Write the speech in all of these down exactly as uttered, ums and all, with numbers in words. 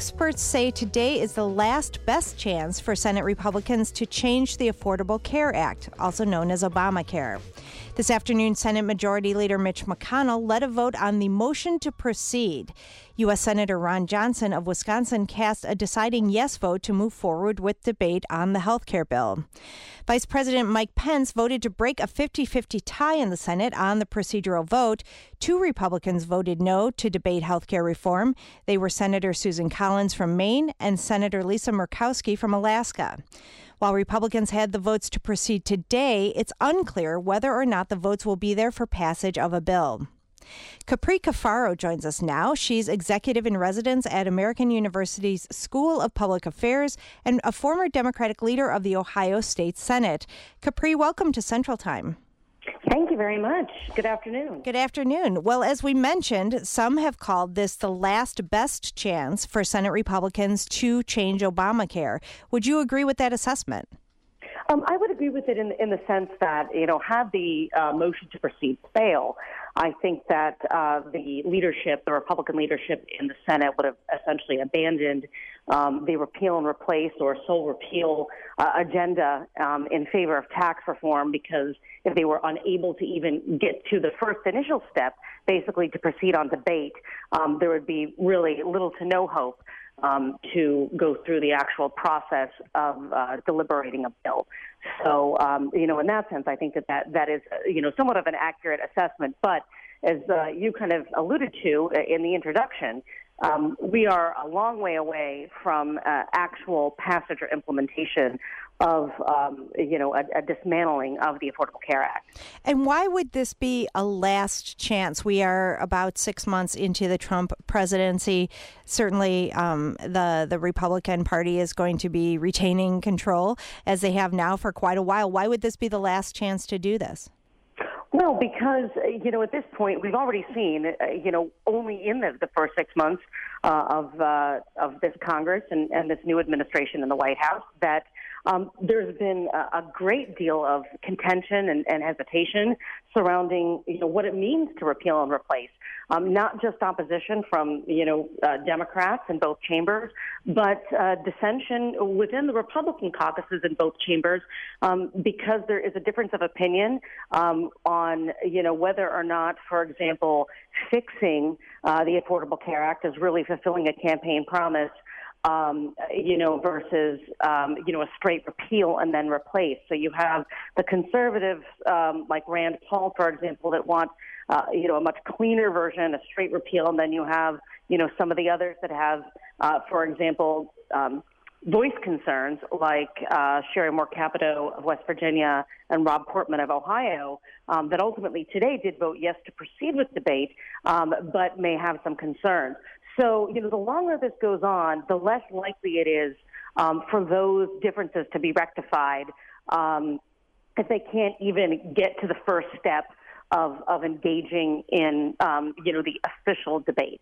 Experts say today is the last best chance for Senate Republicans to change the Affordable Care Act, also known as Obamacare. This afternoon, Senate Majority Leader Mitch McConnell led a vote on the motion to proceed. U S. Senator Ron Johnson of Wisconsin cast a deciding yes vote to move forward with debate on the health care bill. Vice President Mike Pence voted to break a fifty-fifty tie in the Senate on the procedural vote. Two Republicans voted no to debate health care reform. They were Senator Susan Collins from Maine and Senator Lisa Murkowski from Alaska. While Republicans had the votes to proceed today, it's unclear whether or not the votes will be there for passage of a bill. Capri Cafaro joins us now. She's executive in residence at American University's School of Public Affairs and a former Democratic leader of the Ohio State Senate. Capri, welcome to Central Time. Thank you very much. Good afternoon. Good afternoon. Well, as we mentioned, some have called this the last best chance for Senate Republicans to change Obamacare. Would you agree with that assessment? Um, I would agree with it in, in the sense that, you know, had the uh, motion to proceed fail, I think that uh, the leadership, the Republican leadership in the Senate would have essentially abandoned um, the repeal and replace or sole repeal uh, agenda um, in favor of tax reform, because if they were unable to even get to the first initial step, basically to proceed on debate, um, there would be really little to no hope Um, to go through the actual process of uh, deliberating a bill. So, um, you know, in that sense, I think that that, that is, uh, you know, somewhat of an accurate assessment. But as uh, you kind of alluded to in the introduction, um, we are a long way away from uh, actual passage or implementation of, um, you know, a, a dismantling of the Affordable Care Act. And why would this be a last chance? We are about six months into the Trump presidency. Certainly, um, the, the Republican Party is going to be retaining control, as they have now for quite a while. Why would this be the last chance to do this? Well, because, you know, at this point, we've already seen, uh, you know, only in the, the first six months uh, of uh, of this Congress and, and this new administration in the White House that um, there's been a, a great deal of contention and, and hesitation surrounding, you know, what it means to repeal and replace. Um, not just opposition from, you know, uh, Democrats in both chambers, but uh, dissension within the Republican caucuses in both chambers, um, because there is a difference of opinion um, on, you know, whether or not, for example, fixing uh, the Affordable Care Act is really fulfilling a campaign promise. Um, you know, versus, um, you know, a straight repeal and then replace. So you have the conservatives, um, like Rand Paul, for example, that want, uh, you know, a much cleaner version, a straight repeal. And then you have, you know, some of the others that have, uh, for example, um, voice concerns like uh, Sherry Moore Capito of West Virginia and Rob Portman of Ohio, um, that ultimately today did vote yes to proceed with debate, um, but may have some concerns. So, you know, the longer this goes on, the less likely it is um, for those differences to be rectified um, if they can't even get to the first step of, of engaging in, um, you know, the official debate.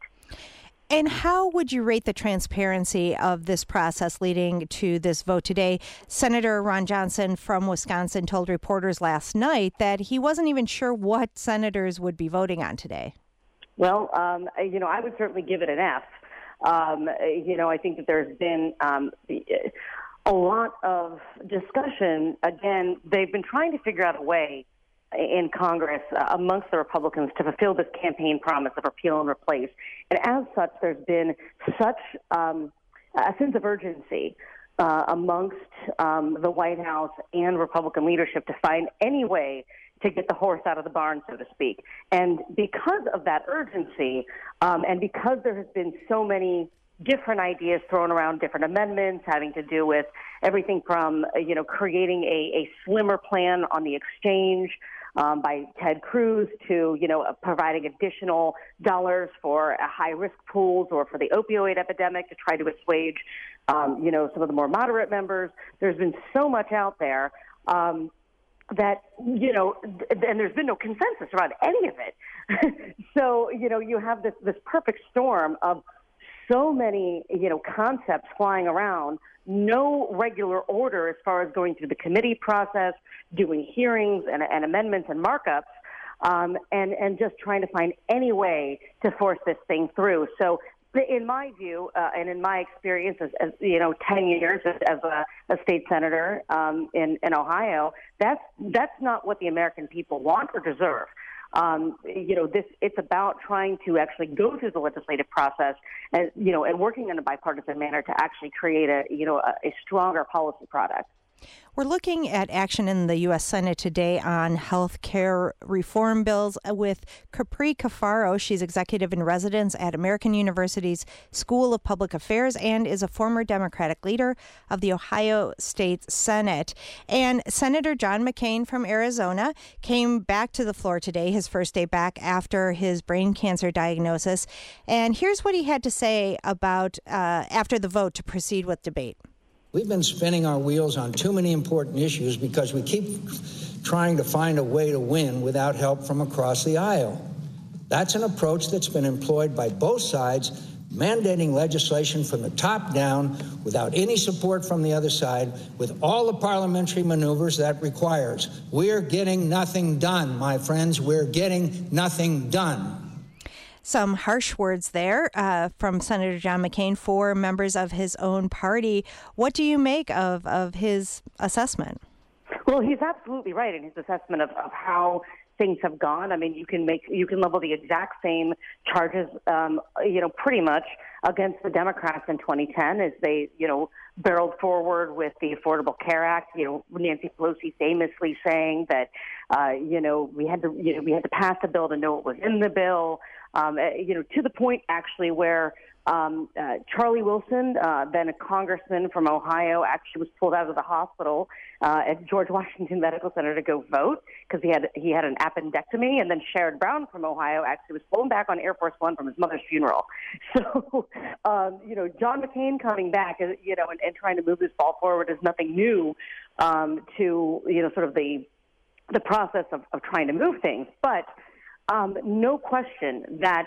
And how would you rate the transparency of this process leading to this vote today? Senator Ron Johnson from Wisconsin told reporters last night that he wasn't even sure what senators would be voting on today. Well, um, you know, I would certainly give it an F. Um, you know, I think that there's been um, a lot of discussion. Again, they've been trying to figure out a way in Congress uh, amongst the Republicans to fulfill this campaign promise of repeal and replace. And as such, there's been such um, a sense of urgency uh, amongst um, the White House and Republican leadership to find any way to get the horse out of the barn, so to speak. And because of that urgency, um, and because there has been so many different ideas thrown around, different amendments having to do with everything from, you know, creating a, a slimmer plan on the exchange um, by Ted Cruz to, you know, providing additional dollars for high-risk pools or for the opioid epidemic to try to assuage, um, you know, some of the more moderate members. There's been so much out there. Um, that, you know, and there's been no consensus around any of it. So, you know, you have this, this perfect storm of so many, you know, concepts flying around, no regular order as far as going through the committee process, doing hearings and, and amendments and markups, um, and, and just trying to find any way to force this thing through. So In my view, uh, and in my experience, as, as you know, ten years as, as a, a state senator um, in, in Ohio, that's that's not what the American people want or deserve. Um, you know, this it's about trying to actually go through the legislative process, and you know, and working in a bipartisan manner to actually create a you know a, a stronger policy product. We're looking at action in the U S Senate today on health care reform bills with Capri Cafaro. She's executive in residence at American University's School of Public Affairs and is a former Democratic leader of the Ohio State Senate. And Senator John McCain from Arizona came back to the floor today, his first day back after his brain cancer diagnosis. And here's what he had to say about uh, after the vote to proceed with debate. We've been spinning our wheels on too many important issues because we keep trying to find a way to win without help from across the aisle. That's an approach that's been employed by both sides, mandating legislation from the top down without any support from the other side, with all the parliamentary maneuvers that requires. We're getting nothing done, my friends. We're getting nothing done. Some harsh words there uh, from Senator John McCain for members of his own party. What do you make of, of his assessment? Well, he's absolutely right in his assessment of, of how things have gone. I mean, you can make you can level the exact same charges, um, you know, pretty much against the Democrats in twenty ten as they, you know, barreled forward with the Affordable Care Act. You know, Nancy Pelosi famously saying that, uh, you know, we had to, you know, we had to pass a bill to know what was in the bill. Um, you know, to the point actually where um, uh, Charlie Wilson, uh, then a congressman from Ohio, actually was pulled out of the hospital uh, at George Washington Medical Center to go vote because he had he had an appendectomy, and then Sherrod Brown from Ohio actually was flown back on Air Force One from his mother's funeral. So, um, you know, John McCain coming back, you know, and, and trying to move this ball forward is nothing new um, to you know sort of the the process of, of trying to move things, but. Um, no question that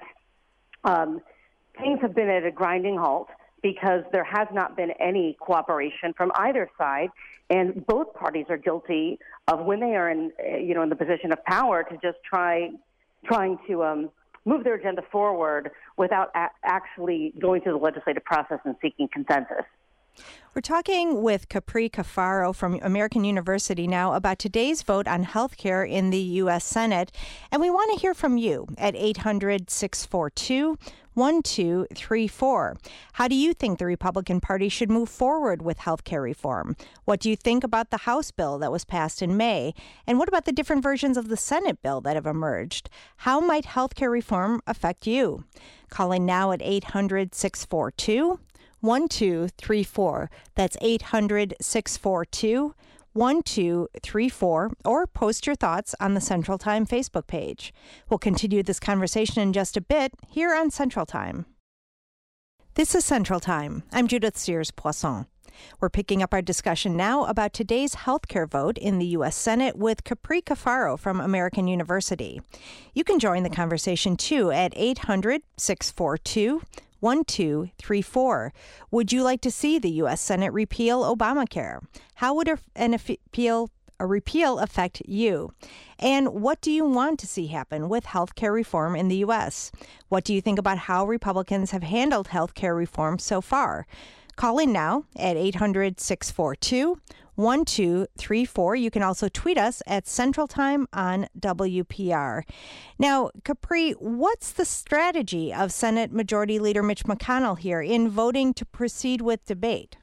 um, things have been at a grinding halt because there has not been any cooperation from either side, and both parties are guilty of when they are in, you know, in the position of power to just try, trying to um, move their agenda forward without a- actually going through the legislative process and seeking consensus. We're talking with Capri Cafaro from American University now about today's vote on health care in the U S Senate. And we want to hear from you at eight hundred, six four two, one two three four. How do you think the Republican Party should move forward with health care reform? What do you think about the House bill that was passed in May? And what about the different versions of the Senate bill that have emerged? How might health care reform affect you? Calling now at eight hundred, six four two, one two three four. That's eight hundred, six four two, one two three four, or post your thoughts on the Central Time Facebook page. We'll continue this conversation in just a bit here on Central Time. This is Central Time. I'm Judith Sears-Poisson. We're picking up our discussion now about today's healthcare vote in the U S Senate with Capri Cafaro from American University. You can join the conversation too at eight hundred, six four two, one two three four. Would you like to see the U S Senate repeal Obamacare? How would an appeal, a repeal affect you? And what do you want to see happen with health care reform in the U S? What do you think about how Republicans have handled health care reform so far? Call in now at eight hundred, six four two, one two three four. You can also tweet us at Central Time on W P R. Now, Capri, what's the strategy of Senate Majority Leader Mitch McConnell here in voting to proceed with debate?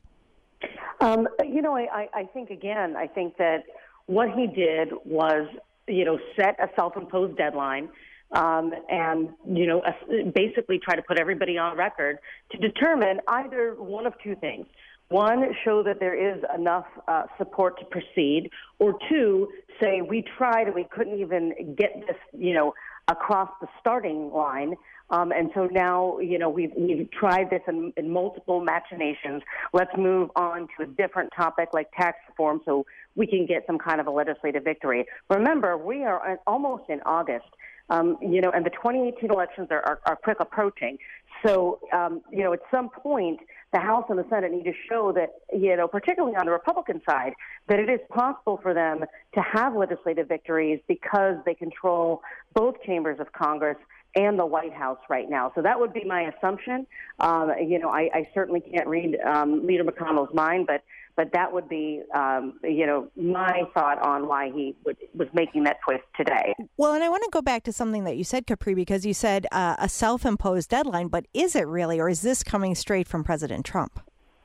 Um, you know, I, I think, again, I think that what he did was, you know, set a self-imposed deadline um, and, you know, basically try to put everybody on record to determine either one of two things. One, show that there is enough uh, support to proceed, or two, say we tried and we couldn't even get this, you know, across the starting line. Um, and so now, you know, we've, we've tried this in, in multiple machinations. Let's move on to a different topic like tax reform so we can get some kind of a legislative victory. Remember, we are almost in August, um, you know, and the twenty eighteen elections are, are, are quick approaching. So, um, you know, at some point, the House and the Senate need to show that, you know, particularly on the Republican side, that it is possible for them to have legislative victories because they control both chambers of Congress and the White House right now. So that would be my assumption. Um, you know, I, I certainly can't read um, Leader McConnell's mind, but but that would be, um, you know, my thought on why he would, was making that twist today. Well, and I want to go back to something that you said, Capri, because you said uh, a self-imposed deadline, but is it really, or is this coming straight from President Trump?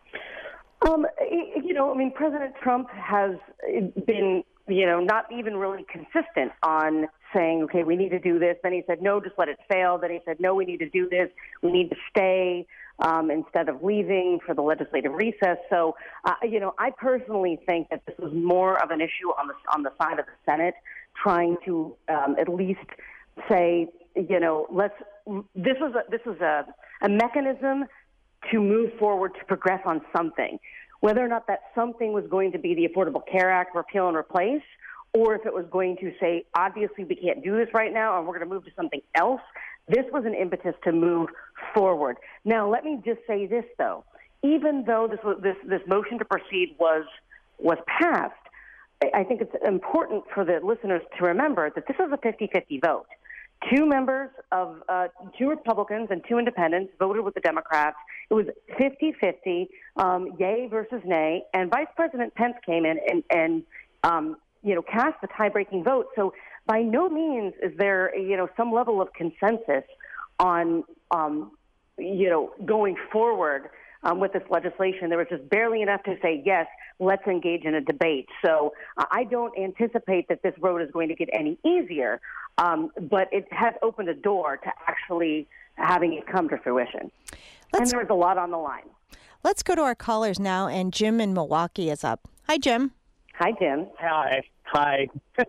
Um, you know, I mean, President Trump has been, you know, not even really consistent on saying, okay, we need to do this. Then he said, no, just let it fail. Then he said, no, we need to do this. We need to stay um, instead of leaving for the legislative recess. So, uh, you know, I personally think that this was more of an issue on the on the side of the Senate, trying to um, at least say, you know, let's. This was a, this was a, a mechanism to move forward, to progress on something. Whether or not that something was going to be the Affordable Care Act, repeal and replace, or if it was going to say, obviously we can't do this right now and we're going to move to something else, this was an impetus to move forward. Now, let me just say this, though. Even though this was, this, this motion to proceed was was passed, I think it's important for the listeners to remember that this is a fifty-fifty vote. Two members of uh, two Republicans and two independents voted with the Democrats. It was fifty-fifty, um, yay versus nay, and Vice President Pence came in and, and um, you know, cast the tie-breaking vote. So by no means is there, you know, some level of consensus on, um, you know, going forward um, with this legislation. There was just barely enough to say, yes, let's engage in a debate. So uh, I don't anticipate that this road is going to get any easier, um, but it has opened a door to actually having it come to fruition. Let's, and there was a lot on the line. Let's go to our callers now, and Jim in Milwaukee is up. Hi, Jim. Hi, Jim. Hi. Hi.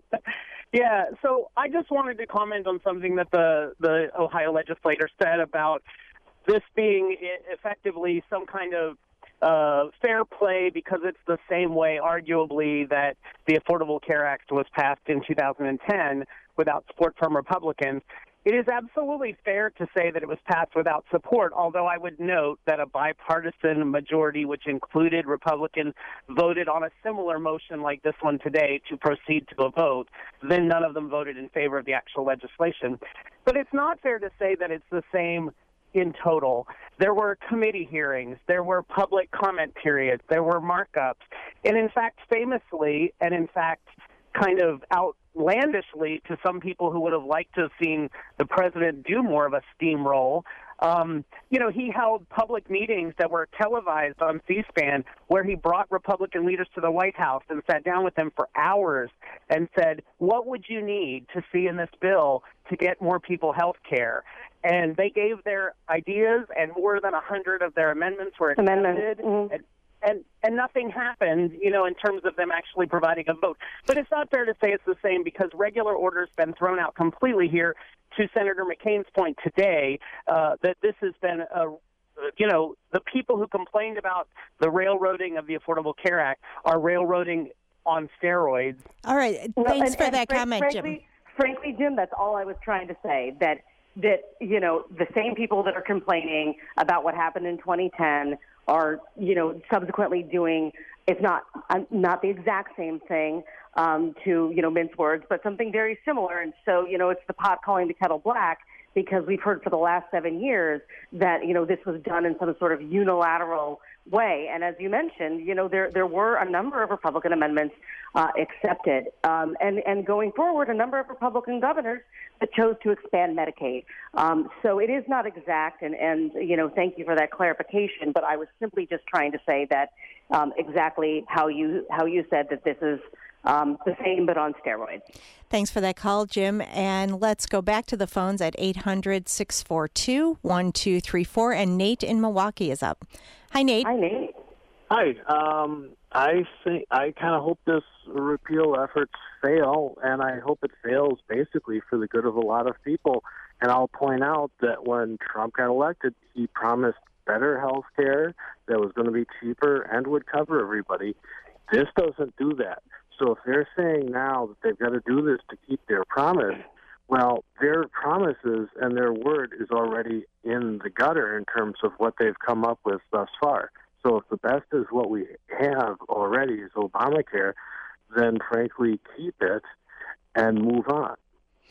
Yeah, so I just wanted to comment on something that the, the Ohio legislator said about this being effectively some kind of uh, fair play because it's the same way, arguably, that the Affordable Care Act was passed in two thousand ten without support from Republicans. It is absolutely fair to say that it was passed without support, although I would note that a bipartisan majority, which included Republicans, voted on a similar motion like this one today to proceed to a vote. Then none of them voted in favor of the actual legislation. But it's not fair to say that it's the same in total. There were committee hearings, there were public comment periods, there were markups, and in fact, famously, and in fact, kind of outlandishly to some people who would have liked to have seen the president do more of a steamroll, um, you know, he held public meetings that were televised on C-SPAN where he brought Republican leaders to the White House and sat down with them for hours and said, what would you need to see in this bill to get more people health care? And they gave their ideas, and more than a hundred of their amendments were accepted. Amendment. Mm-hmm. And, and and nothing happened, you know, in terms of them actually providing a vote. But it's not fair to say it's the same because regular order's been thrown out completely here. To Senator McCain's point today, uh, that this has been a you know, the people who complained about the railroading of the Affordable Care Act are railroading on steroids. All right. Thanks well, and, for and that frank, comment, frankly, Jim. Frankly, Jim, that's all I was trying to say, that, that, you know, the same people that are complaining about what happened in twenty ten are, you know, subsequently doing, if not not the exact same thing, um, to, you know, mince words, but something very similar. And so, you know, it's the pot calling the kettle black, because we've heard for the last seven years that, you know, this was done in some sort of unilateral way. And as you mentioned, you know, there there were a number of Republican amendments uh, accepted. Um, and, and going forward, a number of Republican governors that chose to expand Medicaid. Um, so it is not exact, and, and, you know, thank you for that clarification, but I was simply just trying to say that um, exactly how you how you said that this is Um, the same, but on steroids. Thanks for that call, Jim. And let's go back to the phones at eight hundred, six four two, one two three four. And Nate in Milwaukee is up. Hi, Nate. Hi, Nate. Hi. Um, I think I kind of hope this repeal efforts fail, and I hope it fails basically for the good of a lot of people. And I'll point out that when Trump got elected, he promised better health care that was going to be cheaper and would cover everybody. This doesn't do that. So if they're saying now that they've got to do this to keep their promise, well, their promises and their word is already in the gutter in terms of what they've come up with thus far. So if the best is what we have already is Obamacare, then frankly keep it and move on.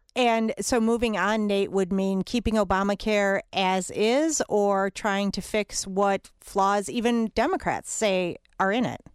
And so moving on, Nate, would mean keeping Obamacare as is or trying to fix what flaws even Democrats say are in it?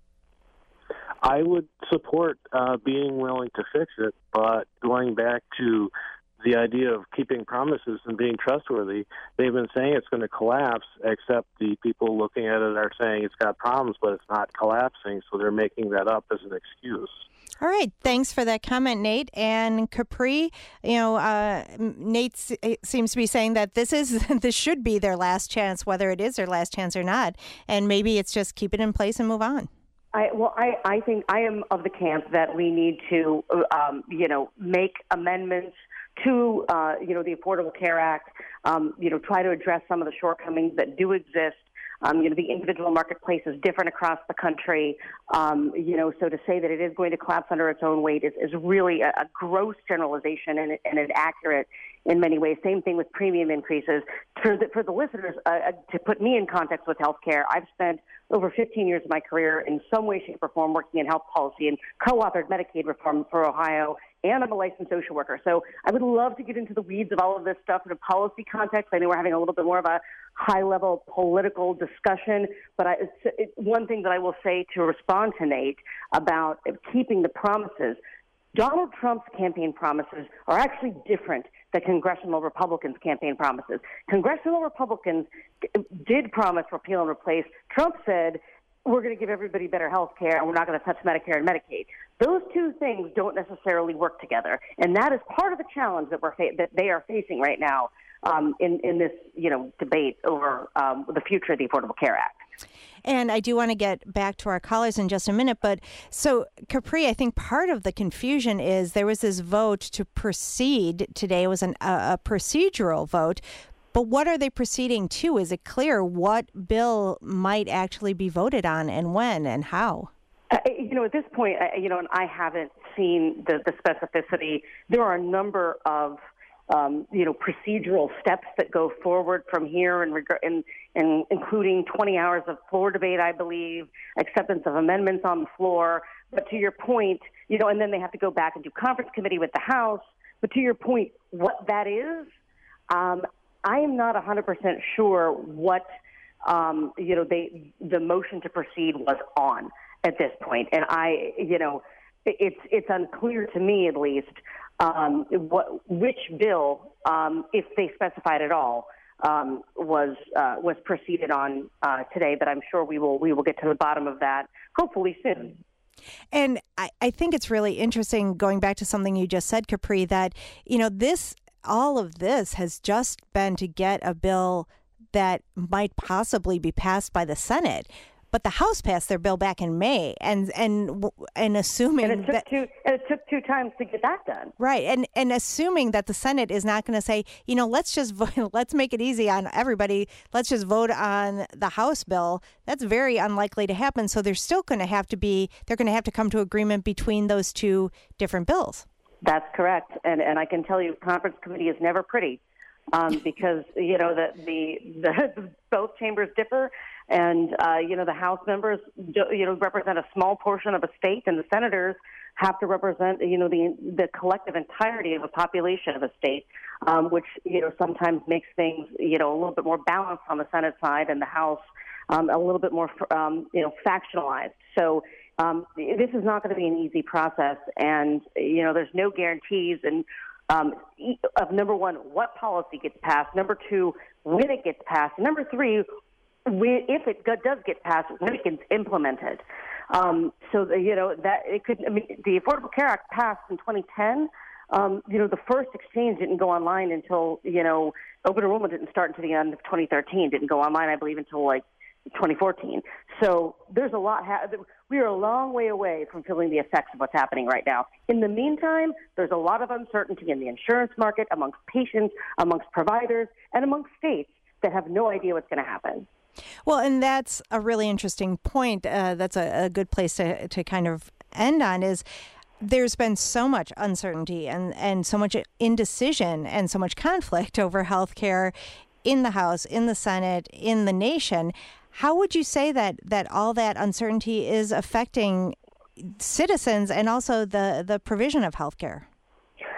I would support uh, being willing to fix it, but going back to the idea of keeping promises and being trustworthy, they've been saying it's going to collapse, except the people looking at it are saying it's got problems, but it's not collapsing, so they're making that up as an excuse. All right. Thanks for that comment, Nate. And Capri, you know, uh, Nate seems to be saying that this is this should be their last chance, whether it is their last chance or not. And maybe it's just keep it in place and move on. I, well, I, I think I am of the camp that we need to, um, you know, make amendments to, uh, you know, the Affordable Care Act, um, you know, try to address some of the shortcomings that do exist. Um, you know, the individual marketplace is different across the country. Um, you know, so to say that it is going to collapse under its own weight is, is really a, a gross generalization and, and inaccurate in many ways. Same thing with premium increases. For the, for the listeners, uh, to put me in context with healthcare, I've spent over fifteen years of my career in some way, shape, or form working in health policy and co-authored Medicaid reform for Ohio, and I'm a licensed social worker. So I would love to get into the weeds of all of this stuff in a policy context. I know we're having a little bit more of a high-level political discussion, but I, it's, it's one thing that I will say to respond to Nate about keeping the promises. Donald Trump's campaign promises are actually different than congressional Republicans' campaign promises. Congressional Republicans did promise repeal and replace. Trump said, we're going to give everybody better health care and we're not going to touch Medicare and Medicaid. Those two things don't necessarily work together, and that is part of the challenge that we're fa- that they are facing right now um, in in this you know debate over um, the future of the Affordable Care Act. And I do want to get back to our callers in just a minute, but so Capri, I think part of the confusion is there was this vote to proceed today. It was an, a, a procedural vote. But what are they proceeding to? Is it clear what bill might actually be voted on and when and how? Uh, you know, at this point, uh, you know, and I haven't seen the, the specificity. There are a number of, um, you know, procedural steps that go forward from here, and reg- in, in, including twenty hours of floor debate, I believe, acceptance of amendments on the floor. But to your point, you know, and then they have to go back and do conference committee with the House. But to your point, what that is, um, I am not one hundred percent sure what, um, you know, they, the motion to proceed was on at this point. And I, you know, it's it's unclear to me at least um, what which bill, um, if they specified at all, um, was uh, was proceeded on uh, today. But I'm sure we will we will get to the bottom of that hopefully soon. And I, I think it's really interesting, going back to something you just said, Capri, that, you know, this all of this has just been to get a bill that might possibly be passed by the Senate. But the House passed their bill back in May, and and and assuming and it took that two and it took two times to get that done. Right, and and assuming that the Senate is not going to say, you know, let's just vote, let's make it easy on everybody. Let's just vote on the House bill. That's very unlikely to happen. So there's still going to have to be they're going to have to come to agreement between those two different bills. That's correct, and and I can tell you, conference committee is never pretty, um, because you know the the, the both chambers differ. And, uh, you know, the House members, do, you know, represent a small portion of a state, and the senators have to represent, you know, the the collective entirety of a population of a state, um, which, you know, sometimes makes things, you know, a little bit more balanced on the Senate side, and the House um, a little bit more, um, you know, factionalized. So um, this is not going to be an easy process, and, you know, there's no guarantees and um, of, number one, what policy gets passed, number two, when it gets passed, and number three, We, if it does get passed, when it gets implemented. Um, so, the, you know, that it could, I mean, the Affordable Care Act passed in twenty ten. Um, you know, the first exchange didn't go online until, you know, open enrollment didn't start until the end of twenty thirteen. Didn't go online, I believe, until like twenty fourteen. So there's a lot, ha- we are a long way away from feeling the effects of what's happening right now. In the meantime, there's a lot of uncertainty in the insurance market, amongst patients, amongst providers, and amongst states that have no idea what's going to happen. Well, and that's a really interesting point. Uh, that's a, a good place to, to kind of end on is there's been so much uncertainty and, and so much indecision and so much conflict over health care in the House, in the Senate, in the nation. How would you say that, that all that uncertainty is affecting citizens and also the, the provision of health care?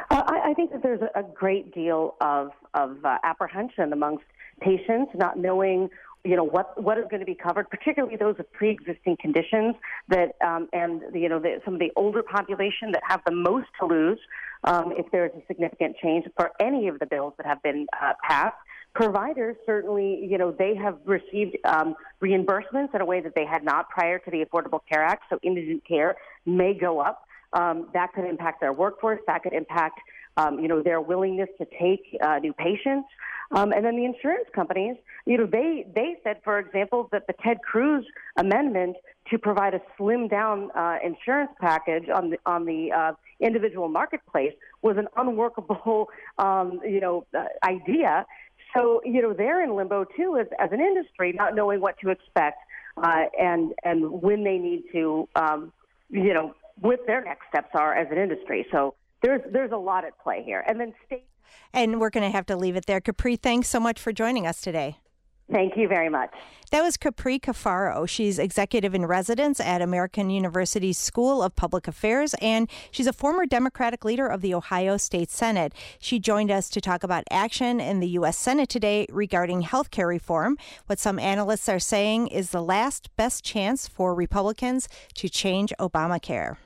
Uh, I, I think that there's a great deal of, of uh, apprehension amongst patients, not knowing, you know, what, what is going to be covered, particularly those with pre-existing conditions that, um, and, you know, the, some of the older population that have the most to lose um, if there is a significant change for any of the bills that have been uh, passed. Providers, certainly, you know, they have received um, reimbursements in a way that they had not prior to the Affordable Care Act, so indigent care may go up. Um, that could impact their workforce. That could impact, um, you know, their willingness to take uh, new patients. Um, and then the insurance companies, you know, they, they said, for example, that the Ted Cruz amendment to provide a slimmed down uh, insurance package on the, on the uh, individual marketplace was an unworkable, um, you know, uh, idea. So, you know, they're in limbo, too, as, as an industry, not knowing what to expect uh, and, and when they need to, um, you know, what their next steps are as an industry. So there's there's a lot at play here. And then state. And we're going to have to leave it there. Capri, thanks so much for joining us today. Thank you very much. That was Capri Cafaro. She's executive in residence at American University's School of Public Affairs, and she's a former Democratic leader of the Ohio State Senate. She joined us to talk about action in the U S Senate today regarding health care reform, what some analysts are saying is the last best chance for Republicans to change Obamacare.